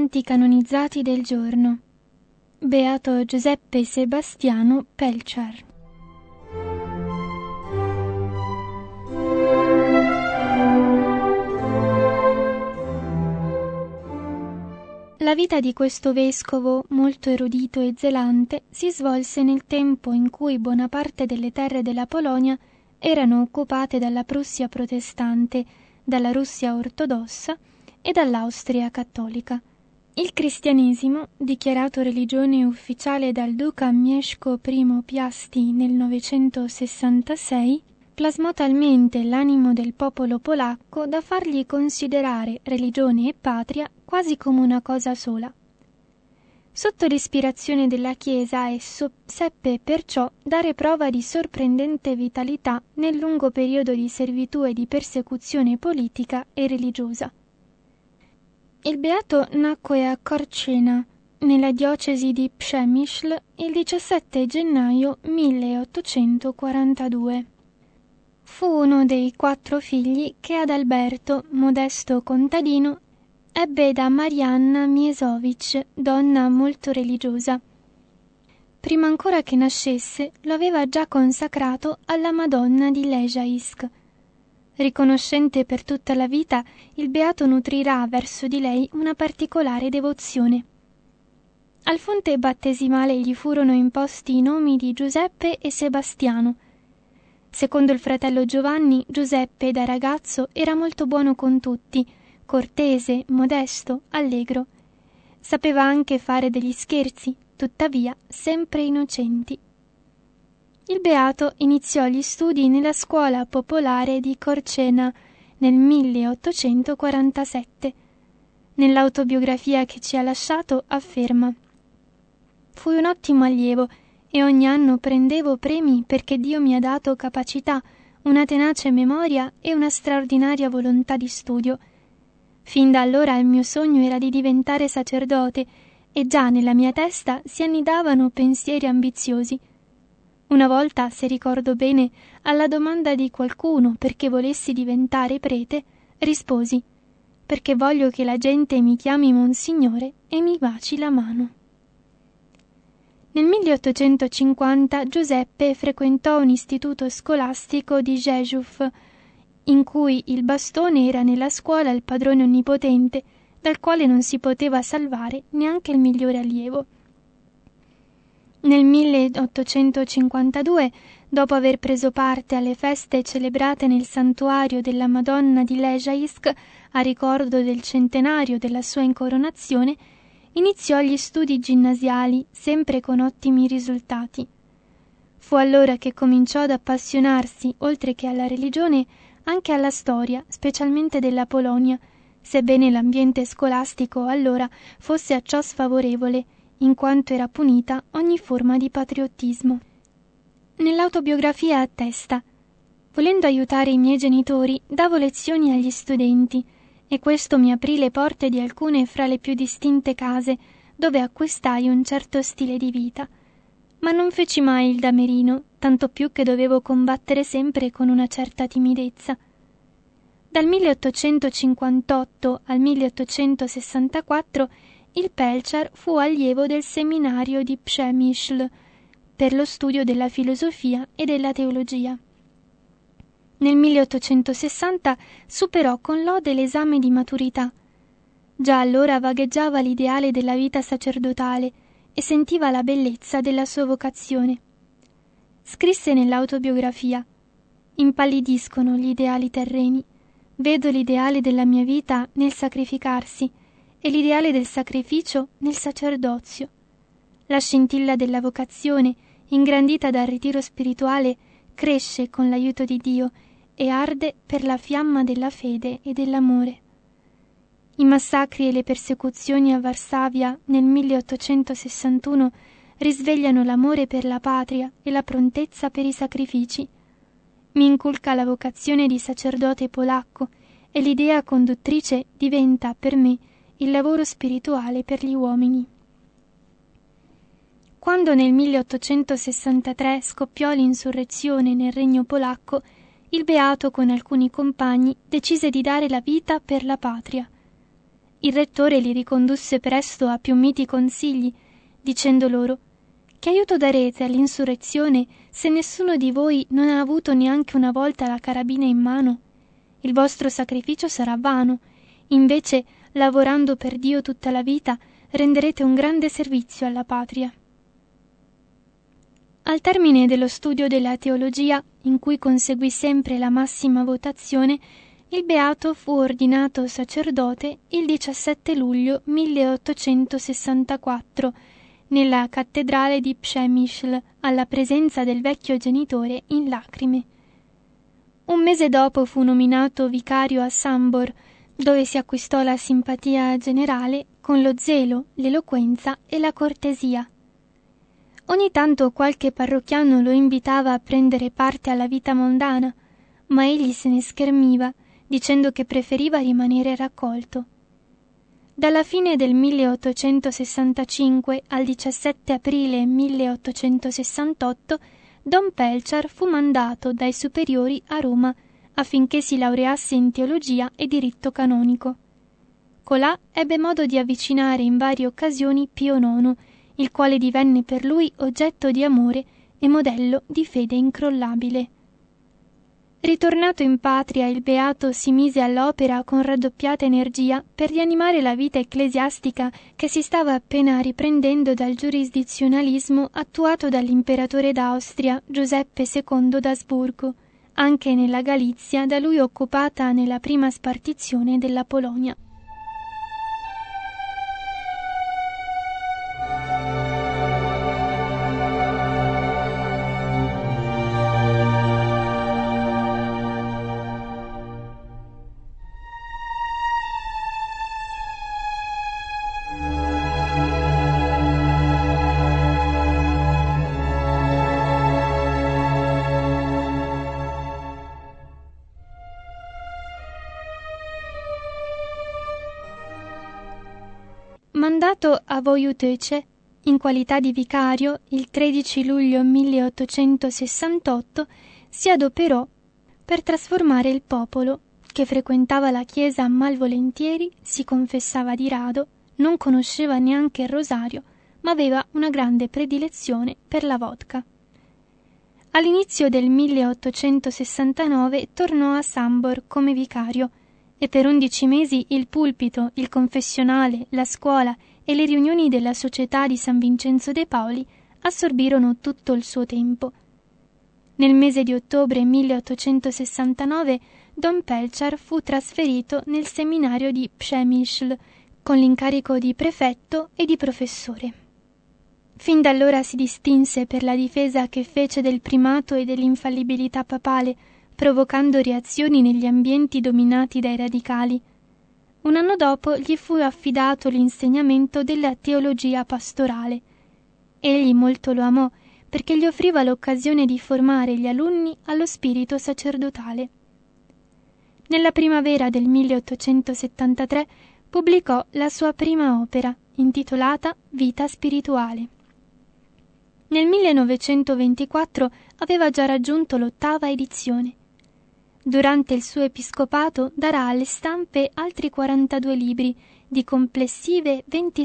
santi canonizzati del giorno. Beato Giuseppe Sebastiano Pelciar. La vita di questo vescovo, molto erudito e zelante, si svolse nel tempo in cui buona parte delle terre della Polonia erano occupate dalla Prussia protestante, dalla Russia ortodossa e dall'Austria cattolica. Il cristianesimo, dichiarato religione ufficiale dal duca Mieszko I Piasti nel 966, plasmò talmente l'animo del popolo polacco da fargli considerare religione e patria quasi come una cosa sola. Sotto l'ispirazione della Chiesa esso seppe perciò dare prova di sorprendente vitalità nel lungo periodo di servitù e di persecuzione politica e religiosa. Il beato nacque a Korcena, nella diocesi di Przemyśl, il 17 gennaio 1842. Fu uno dei 4 figli che Adalberto, modesto contadino, ebbe da Marianna Miesowicz, donna molto religiosa. Prima ancora che nascesse, lo aveva già consacrato alla Madonna di Lejaisk. Riconoscente per tutta la vita, il beato nutrirà verso di lei una particolare devozione. Al fonte battesimale gli furono imposti i nomi di Giuseppe e Sebastiano. Secondo il fratello Giovanni, Giuseppe da ragazzo era molto buono con tutti, cortese, modesto, allegro. Sapeva anche fare degli scherzi, tuttavia sempre innocenti. Il beato iniziò gli studi nella scuola popolare di Korcena nel 1847. Nell'autobiografia che ci ha lasciato afferma: «Fui un ottimo allievo e ogni anno prendevo premi perché Dio mi ha dato capacità, una tenace memoria e una straordinaria volontà di studio. Fin da allora il mio sogno era di diventare sacerdote e già nella mia testa si annidavano pensieri ambiziosi. Una volta, se ricordo bene, alla domanda di qualcuno perché volessi diventare prete, risposi: perché voglio che la gente mi chiami Monsignore e mi baci la mano». Nel 1850 Giuseppe frequentò un istituto scolastico di Rzeszów, in cui il bastone era nella scuola il padrone onnipotente, dal quale non si poteva salvare neanche il migliore allievo. Nel 1852, dopo aver preso parte alle feste celebrate nel santuario della Madonna di Lejaisk a ricordo del centenario della sua incoronazione, iniziò gli studi ginnasiali, sempre con ottimi risultati. Fu allora che cominciò ad appassionarsi, oltre che alla religione, anche alla storia, specialmente della Polonia, sebbene l'ambiente scolastico allora fosse a ciò sfavorevole, in quanto era punita ogni forma di patriottismo. Nell'autobiografia attesta: «Volendo aiutare i miei genitori, davo lezioni agli studenti, e questo mi aprì le porte di alcune fra le più distinte case, dove acquistai un certo stile di vita. Ma non feci mai il damerino, tanto più che dovevo combattere sempre con una certa timidezza. Dal 1858 al 1864 il Pelciar fu allievo del seminario di Przemyśl per lo studio della filosofia e della teologia. Nel 1860 superò con lode l'esame di maturità. Già allora vagheggiava l'ideale della vita sacerdotale e sentiva la bellezza della sua vocazione. Scrisse nell'autobiografia: «Impallidiscono gli ideali terreni. Vedo l'ideale della mia vita nel sacrificarsi e l'ideale del sacrificio nel sacerdozio. La scintilla della vocazione, ingrandita dal ritiro spirituale, cresce con l'aiuto di Dio e arde per la fiamma della fede e dell'amore». I massacri e le persecuzioni a Varsavia nel 1861 risvegliano l'amore per la patria e la prontezza per i sacrifici. Mi inculca la vocazione di sacerdote polacco e l'idea conduttrice diventa per me il lavoro spirituale per gli uomini. Quando nel 1863 scoppiò l'insurrezione nel regno polacco, il beato con alcuni compagni decise di dare la vita per la patria. Il rettore li ricondusse presto a più miti consigli, dicendo loro: «Che aiuto darete all'insurrezione se nessuno di voi non ha avuto neanche una volta la carabina in mano? Il vostro sacrificio sarà vano. Invece, lavorando per Dio tutta la vita, renderete un grande servizio alla patria». Al termine dello studio della teologia, in cui conseguì sempre la massima votazione, il beato fu ordinato sacerdote il 17 luglio 1864 nella cattedrale di Przemyśl, alla presenza del vecchio genitore in lacrime. Un mese dopo fu nominato vicario a Sambor, dove si acquistò la simpatia generale con lo zelo, l'eloquenza e la cortesia. Ogni tanto qualche parrocchiano lo invitava a prendere parte alla vita mondana, ma egli se ne schermiva, dicendo che preferiva rimanere raccolto. Dalla fine del 1865 al 17 aprile 1868 Don Pelchar fu mandato dai superiori a Roma affinché si laureasse in teologia e diritto canonico. Colà ebbe modo di avvicinare in varie occasioni Pio IX, il quale divenne per lui oggetto di amore e modello di fede incrollabile. Ritornato in patria, il beato si mise all'opera con raddoppiata energia per rianimare la vita ecclesiastica che si stava appena riprendendo dal giurisdizionalismo attuato dall'imperatore d'Austria Giuseppe II d'Asburgo, anche nella Galizia da lui occupata nella prima spartizione della Polonia. Mandato a Wojutyczę in qualità di vicario il 13 luglio 1868, si adoperò per trasformare il popolo, che frequentava la chiesa malvolentieri, si confessava di rado, non conosceva neanche il rosario, ma aveva una grande predilezione per la vodka. All'inizio del 1869 tornò a Sambor come vicario, e per 11 mesi il pulpito, il confessionale, la scuola e le riunioni della Società di San Vincenzo de Pauli assorbirono tutto il suo tempo. Nel mese di ottobre 1869 Don Pelchar fu trasferito nel seminario di Przemyśl con l'incarico di prefetto e di professore. Fin da allora si distinse per la difesa che fece del primato e dell'infallibilità papale, provocando reazioni negli ambienti dominati dai radicali. Un anno dopo gli fu affidato l'insegnamento della teologia pastorale. Egli molto lo amò perché gli offriva l'occasione di formare gli alunni allo spirito sacerdotale. Nella primavera del 1873 pubblicò la sua prima opera, intitolata Vita spirituale. Nel 1924 aveva già raggiunto l'8ª edizione. Durante il suo episcopato darà alle stampe altri 42 libri di complessive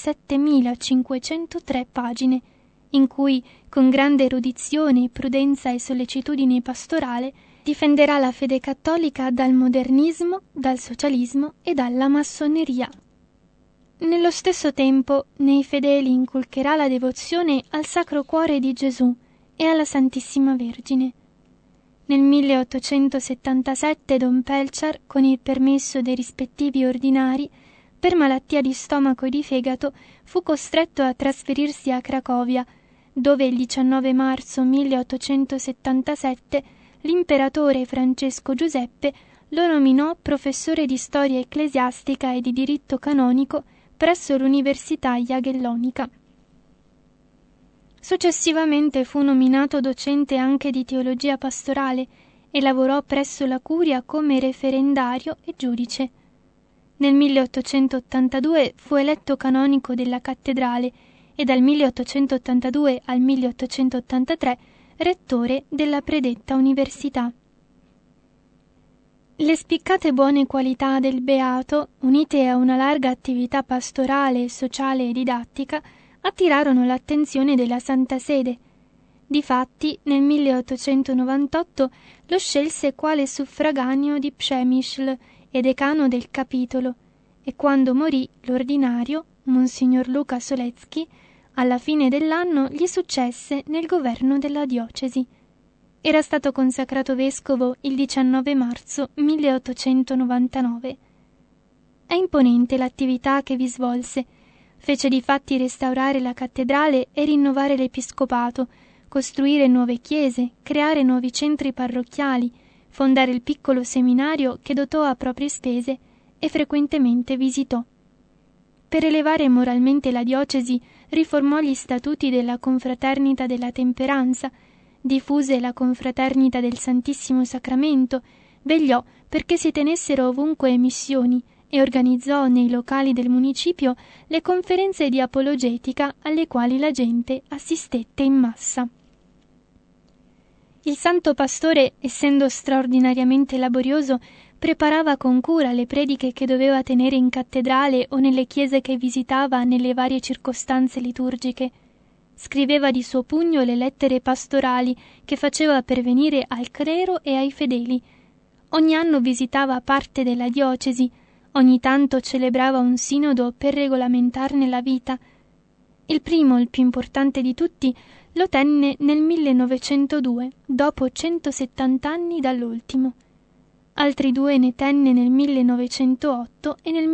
27.503 pagine, in cui, con grande erudizione, prudenza e sollecitudine pastorale, difenderà la fede cattolica dal modernismo, dal socialismo e dalla massoneria. Nello stesso tempo, nei fedeli inculcherà la devozione al Sacro Cuore di Gesù e alla Santissima Vergine. Nel 1877 Don Pelchar, con il permesso dei rispettivi ordinari, per malattia di stomaco e di fegato, fu costretto a trasferirsi a Cracovia, dove il 19 marzo 1877 l'imperatore Francesco Giuseppe lo nominò professore di storia ecclesiastica e di diritto canonico presso l'Università Jagellonica. Successivamente fu nominato docente anche di teologia pastorale e lavorò presso la curia come referendario e giudice. Nel 1882 fu eletto canonico della cattedrale e dal 1882 al 1883 rettore della predetta università. Le spiccate buone qualità del beato, unite a una larga attività pastorale, sociale e didattica, attirarono l'attenzione della Santa Sede. Difatti, nel 1898 lo scelse quale suffraganeo di Przemyśl e decano del capitolo, e quando morì l'ordinario, Monsignor Luca Solecki, alla fine dell'anno gli successe nel governo della diocesi. Era stato consacrato vescovo il 19 marzo 1899. È imponente l'attività che vi svolse. Fece difatti restaurare la cattedrale e rinnovare l'episcopato, costruire nuove chiese, creare nuovi centri parrocchiali, fondare il piccolo seminario che dotò a proprie spese e frequentemente visitò. Per elevare moralmente la diocesi riformò gli statuti della Confraternita della Temperanza, diffuse la Confraternita del Santissimo Sacramento, vegliò perché si tenessero ovunque missioni e organizzò nei locali del municipio le conferenze di apologetica alle quali la gente assistette in massa. Il santo pastore, essendo straordinariamente laborioso, preparava con cura le prediche che doveva tenere in cattedrale o nelle chiese che visitava nelle varie circostanze liturgiche. Scriveva di suo pugno le lettere pastorali che faceva pervenire al clero e ai fedeli. Ogni anno visitava parte della diocesi, ogni tanto celebrava un sinodo per regolamentarne la vita. Il primo, il più importante di tutti, lo tenne nel 1902, dopo 170 anni dall'ultimo. Altri 2 ne tenne nel 1908 e nel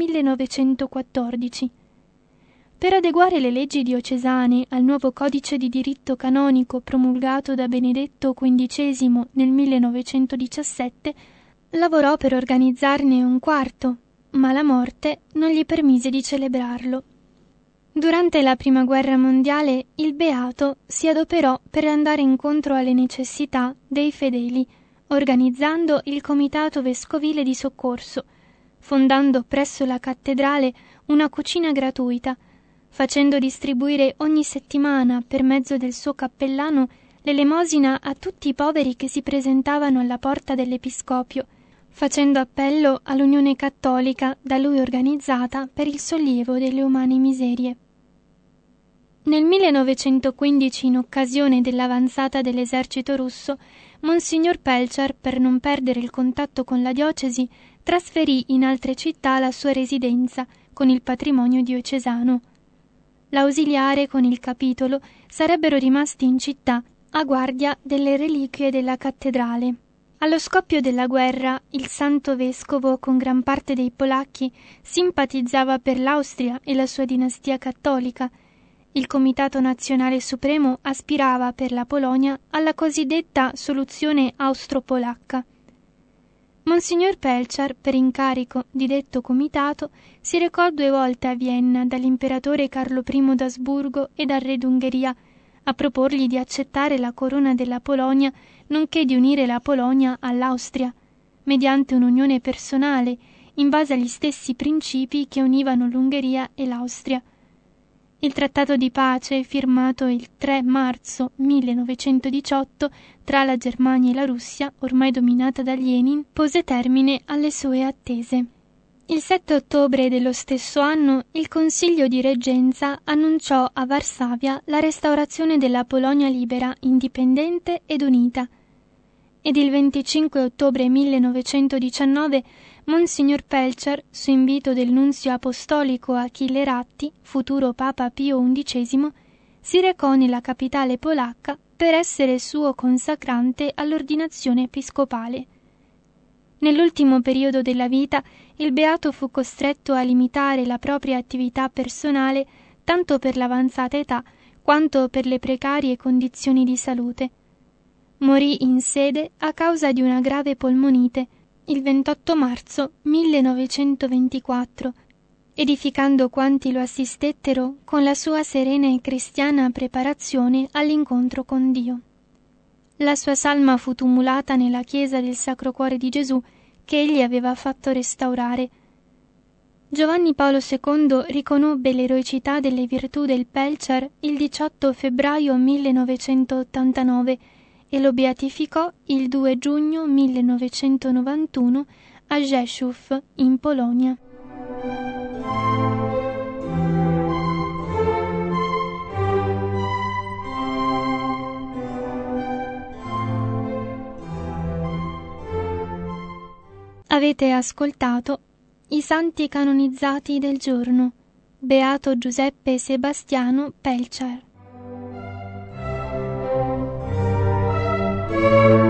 1914. Per adeguare le leggi diocesane al nuovo codice di diritto canonico promulgato da Benedetto XV nel 1917, lavorò per organizzarne un quarto, ma la morte non gli permise di celebrarlo. Durante la Prima Guerra Mondiale il beato si adoperò per andare incontro alle necessità dei fedeli, organizzando il Comitato Vescovile di Soccorso, fondando presso la cattedrale una cucina gratuita, facendo distribuire ogni settimana per mezzo del suo cappellano l'elemosina a tutti i poveri che si presentavano alla porta dell'episcopio, facendo appello all'Unione Cattolica da lui organizzata per il sollievo delle umane miserie. Nel 1915, in occasione dell'avanzata dell'esercito russo, Monsignor Pelchar, per non perdere il contatto con la diocesi, trasferì in altre città la sua residenza con il patrimonio diocesano. L'ausiliare con il capitolo sarebbero rimasti in città a guardia delle reliquie della cattedrale. Allo scoppio della guerra, il santo vescovo, con gran parte dei polacchi, simpatizzava per l'Austria e la sua dinastia cattolica. Il Comitato Nazionale Supremo aspirava per la Polonia alla cosiddetta soluzione austro-polacca. Monsignor Pelchar, per incarico di detto comitato, si recò 2 volte a Vienna dall'imperatore Carlo I d'Asburgo e dal re d'Ungheria a proporgli di accettare la corona della Polonia, nonché di unire la Polonia all'Austria, mediante un'unione personale, in base agli stessi principi che univano l'Ungheria e l'Austria. Il trattato di pace, firmato il 3 marzo 1918 tra la Germania e la Russia, ormai dominata da Lenin, pose termine alle sue attese. Il 7 ottobre dello stesso anno il Consiglio di Reggenza annunciò a Varsavia la restaurazione della Polonia libera, indipendente ed unita. Ed il 25 ottobre 1919 Monsignor Pelchar, su invito del nunzio apostolico Achille Ratti, futuro Papa Pio XI, si recò nella capitale polacca per essere suo consacrante all'ordinazione episcopale. Nell'ultimo periodo della vita, il beato fu costretto a limitare la propria attività personale tanto per l'avanzata età quanto per le precarie condizioni di salute. Morì in sede a causa di una grave polmonite il 28 marzo 1924, edificando quanti lo assistettero con la sua serena e cristiana preparazione all'incontro con Dio. La sua salma fu tumulata nella chiesa del Sacro Cuore di Gesù che egli aveva fatto restaurare. Giovanni Paolo II riconobbe l'eroicità delle virtù del Pelchar il 18 febbraio 1989 e lo beatificò il 2 giugno 1991 a Rzeszów, in Polonia. Avete ascoltato I santi canonizzati del giorno. Beato Giuseppe Sebastiano Pelciar.